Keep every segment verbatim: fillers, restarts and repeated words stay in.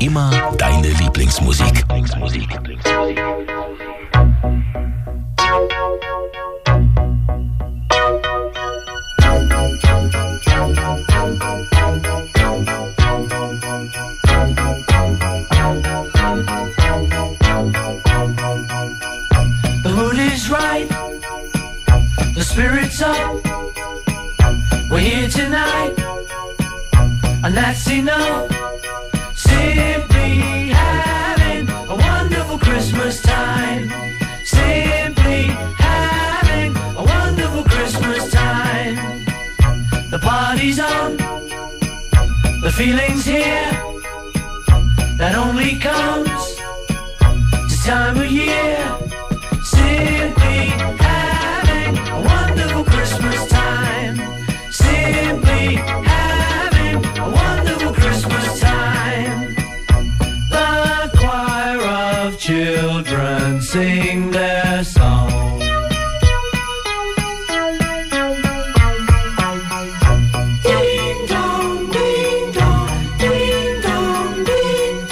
Immer deine Lieblingsmusik. The mood is right, the spirit's up. We're here tonight, and that's enough. Simply having a wonderful Christmas time. Simply having a wonderful Christmas time. The party's on, the feeling's here. That only comes this time of year. Simply having a wonderful Christmas time. Simply having a wonderful Christmas time. The choir of children sing their song. Ding dong, ding dong, ding dong, ding.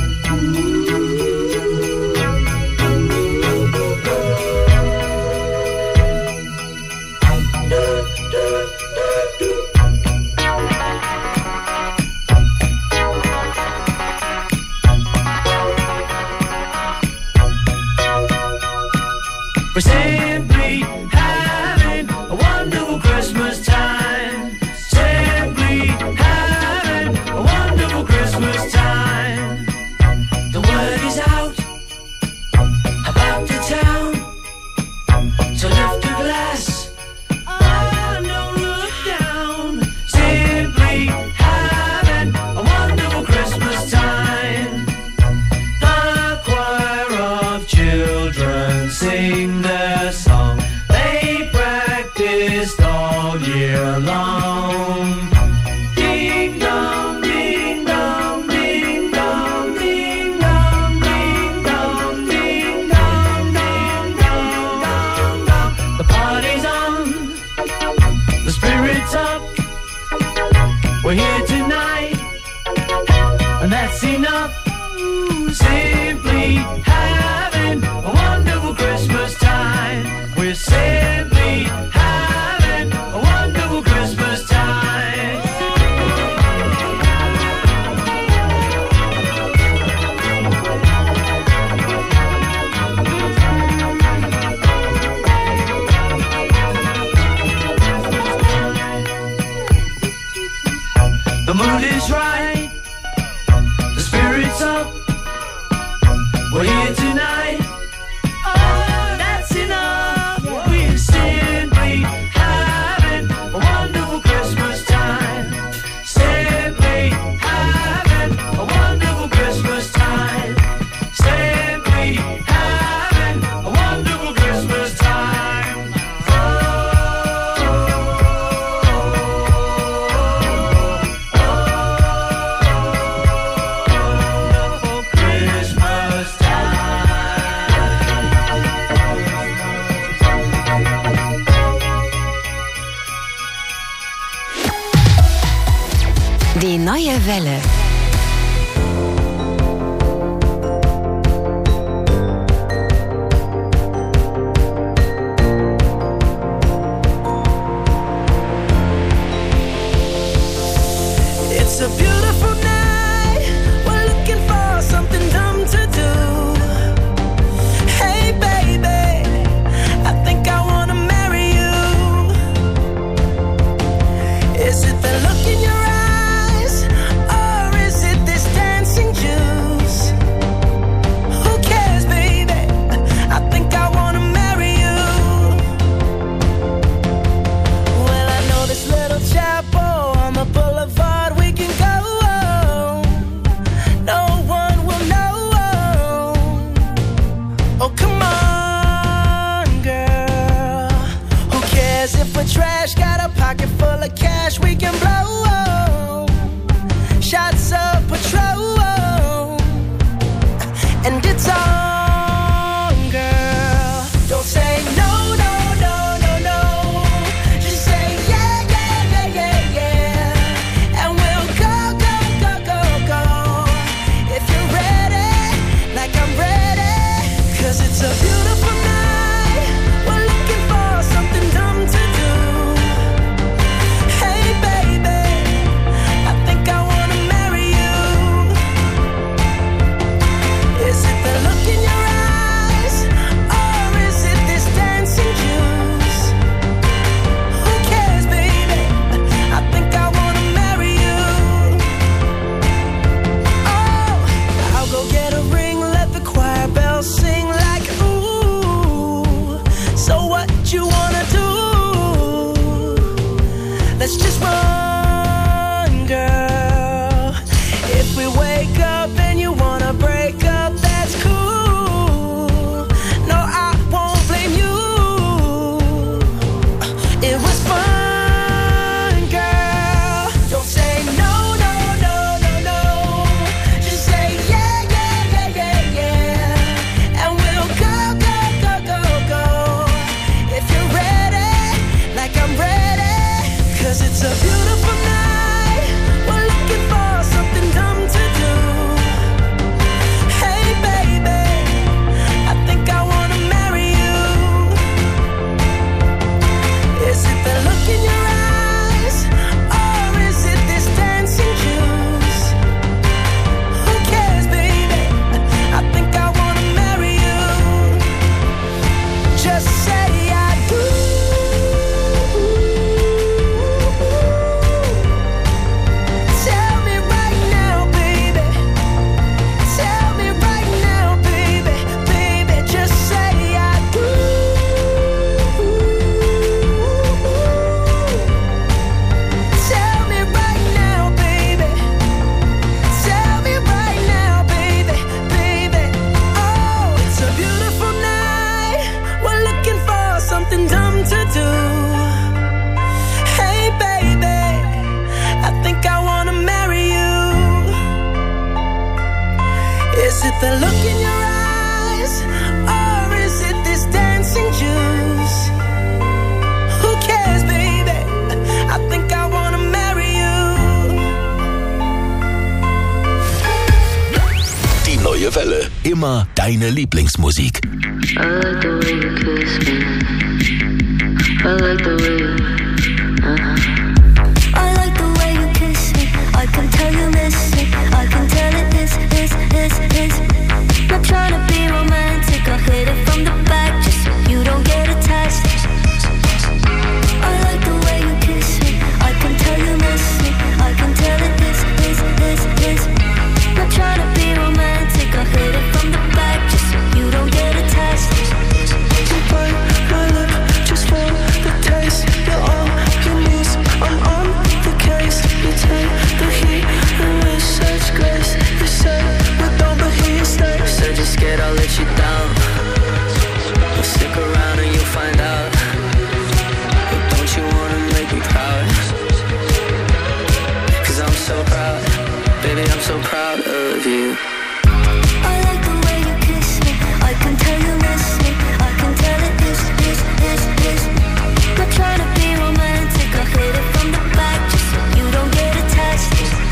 We're simply having a wonderful Christmas time. Simply having a wonderful Christmas time. The word is out about the town, so lift a glass. Oh, don't look down. Simply having a wonderful Christmas time. The choir of children sing their song. They practiced all year long. Ding dong, ding dong, ding dong, ding dong, ding dong, ding dong, ding dong, dong, dong. The party's on, the spirit's up. We're here tonight, and that's enough. Simply having a wonderful Christmas time. We're simply having a wonderful Christmas time. The mood is right, the spirit's up. We're here tonight. Oh, that's enough. We're simply having a wonderful Christmas time. Simply having a wonderful Christmas time. Simply having a wonderful Christmas time. Oh, wonderful Christmas time. Die neue Welle. It's a beautiful night. We're looking for something dumb to do. Hey baby, I think I wanna marry you. Is it the look in your eyes, or is it this dancing juice? Who cares, baby? I think I wanna marry you. Well, I know this little chapel on the boulevard we can go. No one will know. Oh, come on, girl. Who cares if we're trash? Got a pocket full of cash we can blow. Shots of Patrol, and it's on, girl. Don't say no, no, no, no, no. Just say yeah, yeah, yeah, yeah, yeah. And we'll go, go, go, go, go. If It was fun, girl. Don't say no, no, no, no, no. Just say yeah, yeah, yeah, yeah, yeah. And we'll go, go, go, go, go. If you're ready, like I'm ready. Cause it's a beautiful night. We're looking for something dumb to do. Hey, baby, I think I wanna marry you. Is it the look in your eyes, or is it this dancing juice? Who cares, baby? I think I wanna marry you. Just say I do. Tell me right now, baby. Tell me right now, baby. Baby, just say I do. Tell me right now, baby. Tell me right now, baby, baby. Oh, it's a beautiful night. We're looking for something dumb to do. Hey, baby, I think I wanna marry you. Is it the look in your eyes, or is it this dancing juice? Who cares, baby? I think I wanna marry you. Die neue Welle. Immer deine Lieblingsmusik. I like the way you kiss me. I like the way you, uh-huh. I like the way you kiss me. I can tell you miss me. I can tell it is, is, is, is. Not trying to be romantic. I hit it from the back just so you don't get attached. I like the way you kiss me. I can tell you miss me. I can tell it is, is, is, is. Not trying to be romantic. I hit it from the back just so you don't get attached. You bite my lip just for the taste. You're all you need. I'm on the case. You take the heat and with such grace. You say we don't, but here you stay. Said you're scared I'll let you down. Well, stick around and you'll find out. But don't you wanna make me proud? Cause I'm so proud. Baby, I'm so proud of you. I like the way you kiss me. I can tell you miss me. I can tell it is, is, is, is. Not trying to be romantic. I hit it from the back just so you don't get attached.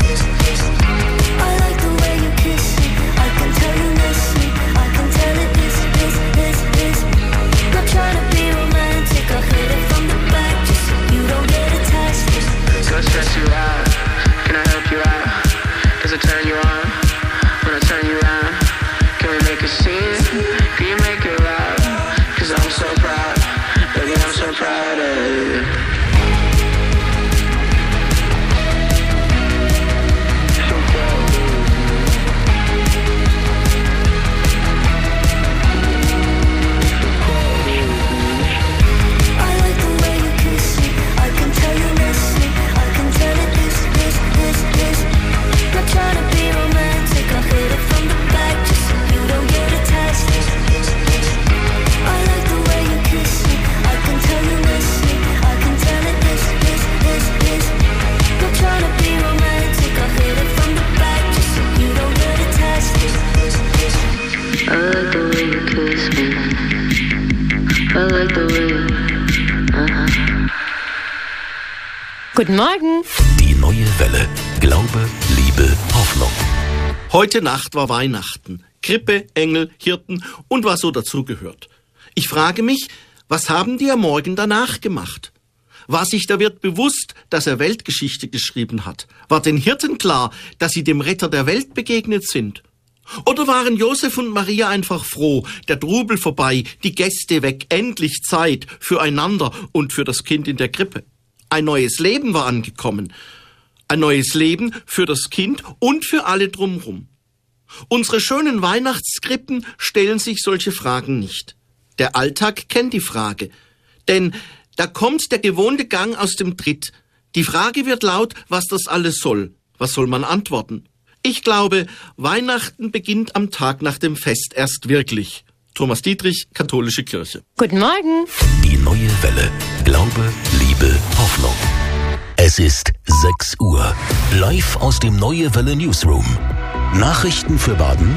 I like the way you kiss me. I can tell you miss me. I can tell it is, is, is, is. Not trying to be romantic. I hit it from the back just so you don't get attached. Gonna stress you out. Can I help you out? Does it turn you on? When I turn you around, can we make a scene? Can you make it loud? Cause I'm so proud. Baby, I'm so proud of you. So proud of you. I like the way you kiss me. I can tell you miss me. I can tell it is, is, is, is. Not trying to be romantic. I hit it from the back just so you don't get attached. I like the way you kiss me. I can tell you miss me. I can tell it is, is, is, is. Not trying to be romantic. I hit it from the back just so you don't get attached. I like the way you kiss me. I like the way you, uh-huh. Guten Morgen. Die neue Welle. Glaube, Liebe, Hoffnung. Heute Nacht war Weihnachten. Krippe, Engel, Hirten und was so dazugehört. Ich frage mich, was haben die am Morgen danach gemacht? War sich der Wirt bewusst, dass er Weltgeschichte geschrieben hat? War den Hirten klar, dass sie dem Retter der Welt begegnet sind? Oder waren Josef und Maria einfach froh, der Trubel vorbei, die Gäste weg, endlich Zeit füreinander und für das Kind in der Krippe? Ein neues Leben war angekommen. Ein neues Leben für das Kind und für alle drumherum. Unsere schönen Weihnachtskrippen stellen sich solche Fragen nicht. Der Alltag kennt die Frage. Denn da kommt der gewohnte Gang aus dem Tritt. Die Frage wird laut, was das alles soll. Was soll man antworten? Ich glaube, Weihnachten beginnt am Tag nach dem Fest erst wirklich. Thomas Dietrich, Katholische Kirche. Guten Morgen. Die neue Welle. Glaube, Liebe. Liebe, Hoffnung. Es ist sechs Uhr. Live aus dem Neue Welle Newsroom. Nachrichten für Baden